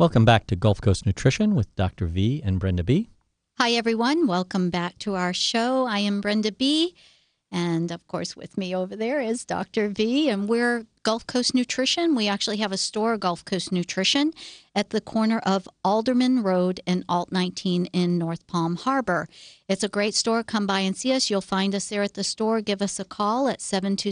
Welcome back to Gulf Coast Nutrition with Dr. V and Brenda B. Hi, everyone. Welcome back to our show. I am Brenda B. And, of course, with me over there is Dr. V. And we're Gulf Coast Nutrition. We actually have a store, Gulf Coast Nutrition, at the corner of Alderman Road and Alt 19 in North Palm Harbor. It's a great store. Come by and see us. You'll find us there at the store. Give us a call at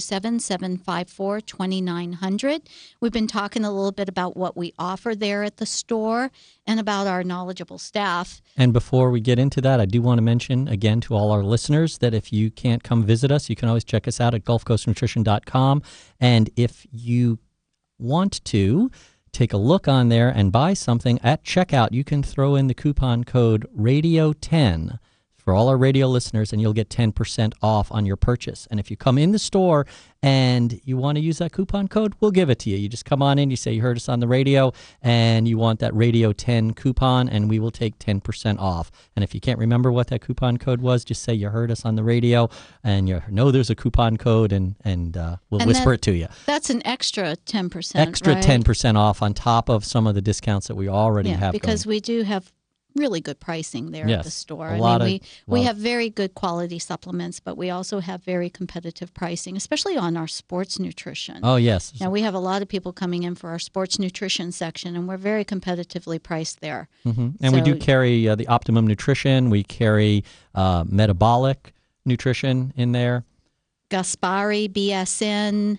727-754-2900. We've been talking a little bit about what we offer there at the store and about our knowledgeable staff. And before we get into that, I do want to mention again to all our listeners that if you can't come visit us, you can always check us out at gulfcoastnutrition.com. And if you want to take a look on there and buy something at checkout, you can throw in the coupon code RADIO10 for all our radio listeners, and you'll get 10% off on your purchase. And if you come in the store and you want to use that coupon code, we'll give it to you. You just come on in, you say you heard us on the radio, and you want that Radio 10 coupon, and we will take 10% off. And if you can't remember what that coupon code was, just say you heard us on the radio, and you know there's a coupon code, and we'll whisper it to you. That's an extra 10%, Extra right? 10% off on top of some of the discounts that we already have because going. we do have really good pricing there at the store. We have very good quality supplements, but we also have very competitive pricing, especially on our sports nutrition. Oh, yes. Now, we have a lot of people coming in for our sports nutrition section, and we're very competitively priced there. Mm-hmm. And we do carry the Optimum Nutrition. We carry metabolic nutrition in there. Gaspari, BSN,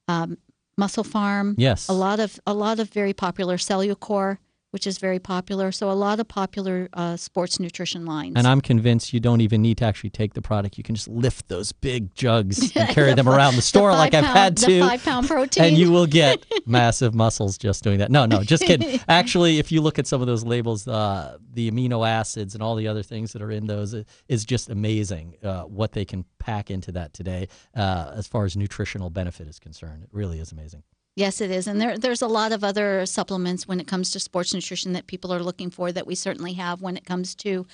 Muscle Farm. Yes. A lot of very popular Cellucor, which is very popular. So a lot of popular sports nutrition lines. And I'm convinced you don't even need to actually take the product. You can just lift those big jugs and carry them around the store like I've had to. The 5-pound protein. And you will get massive muscles just doing that. No, just kidding. Actually, if you look at some of those labels, the amino acids and all the other things that are in those is just amazing what they can pack into that today as far as nutritional benefit is concerned. It really is amazing. Yes, it is. And there's a lot of other supplements when it comes to sports nutrition that people are looking for that we certainly have when it comes to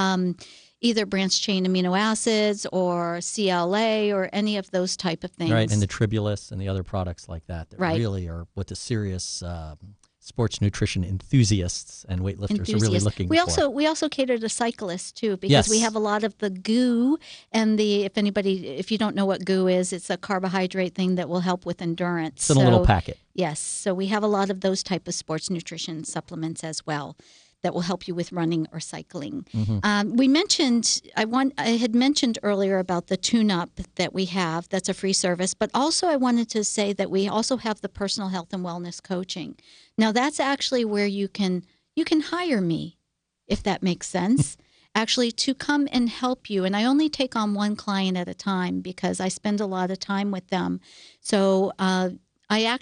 either branched-chain amino acids or CLA or any of those type of things. Right, and the Tribulus and the other products like that really are what the serious sports nutrition enthusiasts and weightlifters are really looking for. We also cater to cyclists too, because we have a lot of the GU and if you don't know what GU is, it's a carbohydrate thing that will help with endurance. It's in a little packet. Yes, so we have a lot of those type of sports nutrition supplements as well that will help you with running or cycling. Mm-hmm. I had mentioned earlier about the tune-up that we have. That's a free service. But also I wanted to say that we also have the personal health and wellness coaching. Now, that's actually where you can hire me, if that makes sense, actually to come and help you. And I only take on one client at a time because I spend a lot of time with them. So that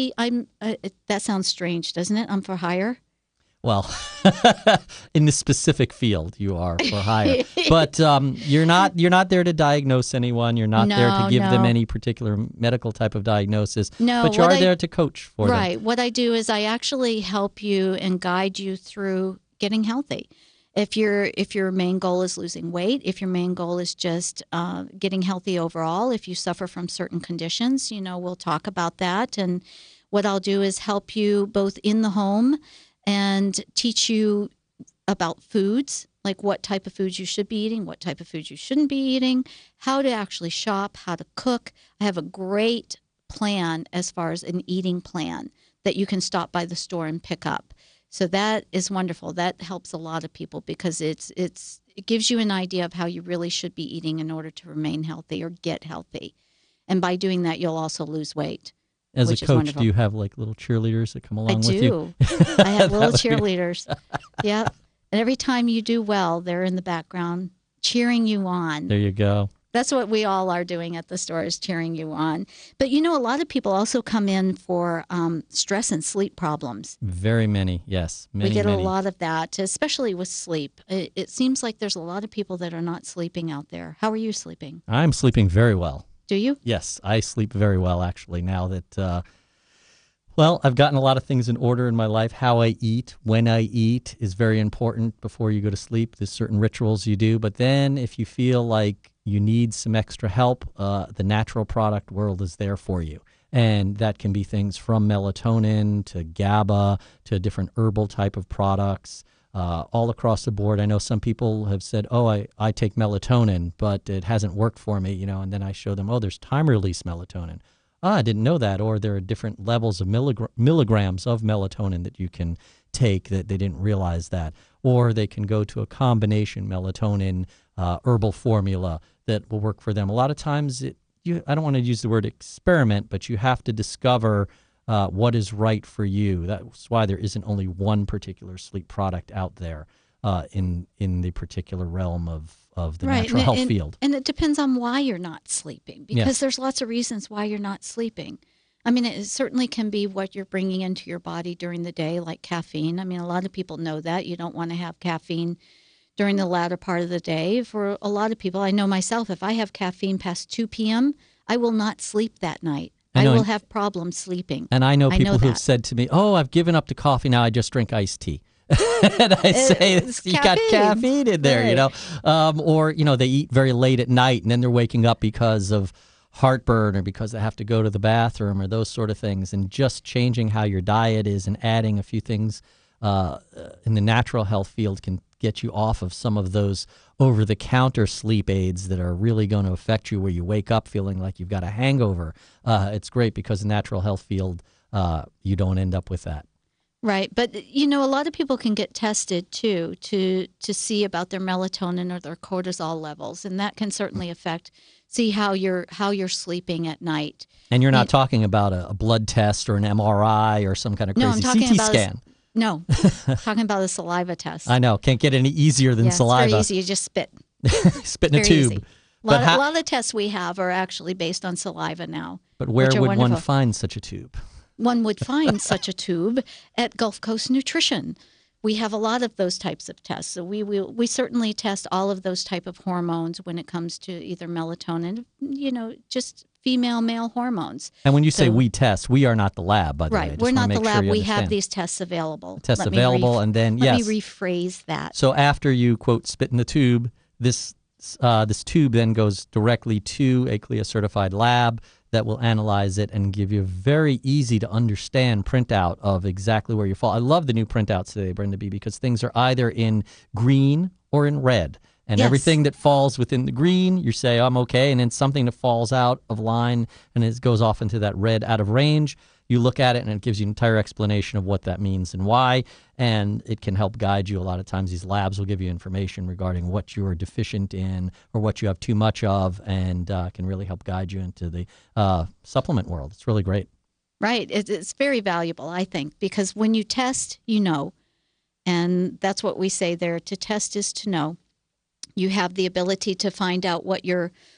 sounds strange, doesn't it? I'm for hire. Well, in the specific field, you are for hire, but you're not there to diagnose anyone. You're not there to give them any particular medical type of diagnosis. No, but you are there to coach for them. Right. What I do is I actually help you and guide you through getting healthy. If your main goal is losing weight, if your main goal is just getting healthy overall, if you suffer from certain conditions, we'll talk about that. And what I'll do is help you both in the home and teach you about foods, like what type of foods you should be eating, what type of foods you shouldn't be eating, how to actually shop, how to cook. I have a great plan as far as an eating plan that you can stop by the store and pick up. So that is wonderful. That helps a lot of people because it gives you an idea of how you really should be eating in order to remain healthy or get healthy. And by doing that, you'll also lose weight. As a coach, do you have like little cheerleaders that come along with you? I do. I have little cheerleaders. Yeah. And every time you do well, they're in the background cheering you on. There you go. That's what we all are doing at the store, is cheering you on. But, a lot of people also come in for stress and sleep problems. Very many, yes. We get a lot of that, especially with sleep. It seems like there's a lot of people that are not sleeping out there. How are you sleeping? I'm sleeping very well. Do you? Yes, I sleep very well, actually, now that, I've gotten a lot of things in order in my life. How I eat, when I eat is very important before you go to sleep. There's certain rituals you do. But then if you feel like you need some extra help, the natural product world is there for you. And that can be things from melatonin to GABA to different herbal type of products. All across the board. I know some people have said, oh, I take melatonin, but it hasn't worked for me, and then I show them, oh, there's time-release melatonin. I didn't know that. Or there are different levels of milligrams of melatonin that you can take that they didn't realize that. Or they can go to a combination melatonin herbal formula that will work for them. A lot of times, I don't want to use the word experiment, but you have to discover what is right for you. That's why there isn't only one particular sleep product out there in the particular realm of the natural health field. And it depends on why you're not sleeping, because there's lots of reasons why you're not sleeping. I mean, it certainly can be what you're bringing into your body during the day, like caffeine. I mean, a lot of people know that. You don't want to have caffeine during the latter part of the day. For a lot of people, I know myself, if I have caffeine past 2 p.m., I will not sleep that night. I will have problems sleeping. And I know people who have said to me, oh, I've given up to coffee, now I just drink iced tea. And I say, you got caffeine in there, right. Or, they eat very late at night and then they're waking up because of heartburn or because they have to go to the bathroom or those sort of things. And just changing how your diet is and adding a few things in the natural health field can get you off of some of those over-the-counter sleep aids that are really going to affect you, where you wake up feeling like you've got a hangover. It's great because the natural health field, you don't end up with that. Right. But, a lot of people can get tested, too, to see about their melatonin or their cortisol levels, and that can certainly see how you're sleeping at night. And you're not talking about a blood test or an MRI or some kind of crazy CT scan. No, talking about a saliva test. I know. Can't get any easier than saliva. It's very easy. You just spit. Spit in a tube. Easy. A lot of the tests we have are actually based on saliva now. But where would one find such a tube? One would find such a tube at Gulf Coast Nutrition. We have a lot of those types of tests. So we certainly test all of those type of hormones when it comes to either melatonin, just female, male hormones. And when you say we test, we are not the lab, by the way. Right, we're not the lab. We have these tests available. And then, Let me rephrase that. So after you, quote, spit in the tube, this tube then goes directly to a CLIA-certified lab that will analyze it and give you a very easy to understand printout of exactly where you fall. I love the new printouts today, Brenda B., because things are either in green or in red. And everything that falls within the green, you say, I'm okay. And then something that falls out of line and it goes off into that red out of range, you look at it and it gives you an entire explanation of what that means and why. And it can help guide you. A lot of times these labs will give you information regarding what you are deficient in or what you have too much of, and can really help guide you into the supplement world. It's really great. Right. It's very valuable, I think, because when you test, you know. And that's what we say there. To test is to know. You have the ability to find out what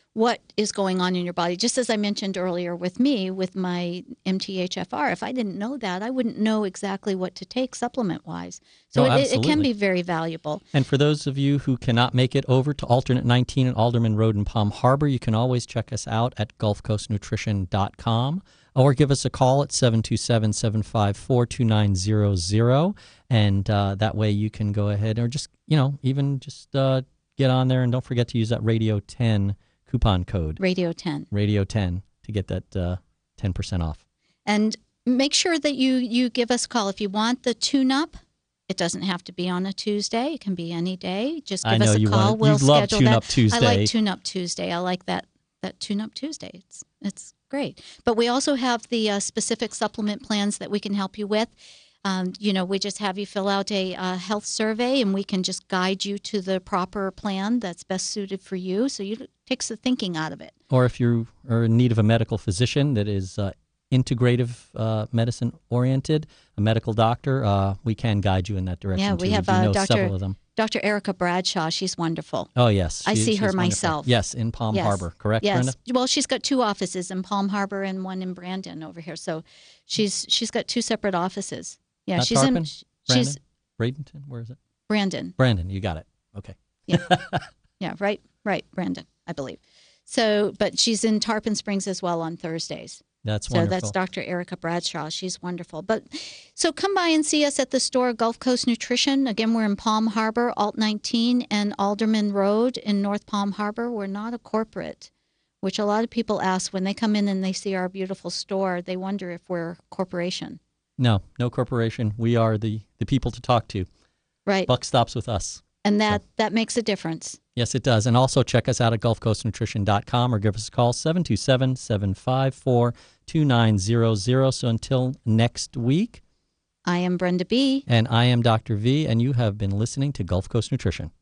is going on in your body. Just as I mentioned earlier with me, with my MTHFR, if I didn't know that, I wouldn't know exactly what to take supplement-wise. So it can be very valuable. And for those of you who cannot make it over to Alternate 19 at Alderman Road in Palm Harbor, you can always check us out at GulfCoastNutrition.com. Or give us a call at 727-754-2900. And that way you can go ahead or just, even just get on there. And don't forget to use that Radio 10 coupon code. Radio 10. Radio 10 to get that 10% off. And make sure that you give us a call. If you want the tune-up, it doesn't have to be on a Tuesday. It can be any day. Just give us a call. We'll schedule that. Tune-Up Tuesday. I like Tune-Up Tuesday. I like that Tune-Up Tuesday. It's great. But we also have the specific supplement plans that we can help you with. We just have you fill out a health survey, and we can just guide you to the proper plan that's best suited for you. So it takes the thinking out of it. Or if you are in need of a medical physician that is integrative medicine oriented, a medical doctor, we can guide you in that direction. Yeah, we have several of them. Dr. Erica Bradshaw. She's wonderful. Oh, yes. I see her myself. Yes, in Palm Harbor. Correct, Brenda? Well, she's got 2 offices in Palm Harbor and one in Brandon over here. So she's got 2 separate offices. Yeah, Not she's Tarpon? she's Bradenton? Where is it? Brandon. Brandon, you got it. Okay. Yeah. Yeah, right, Brandon, I believe. So, but she's in Tarpon Springs as well on Thursdays. That's wonderful. So that's Dr. Erica Bradshaw. She's wonderful. But so come by and see us at the store, Gulf Coast Nutrition. Again, we're in Palm Harbor, Alt 19 and Alderman Road in North Palm Harbor. We're not a corporate. which a lot of people ask when they come in and they see our beautiful store, they wonder if we're a corporation. No corporation. We are the people to talk to. Right. Buck stops with us. And that makes a difference. Yes, it does. And also check us out at GulfCoastNutrition.com or give us a call, 727-754-2900. So until next week. I am Brenda B. And I am Dr. V, and you have been listening to Gulf Coast Nutrition.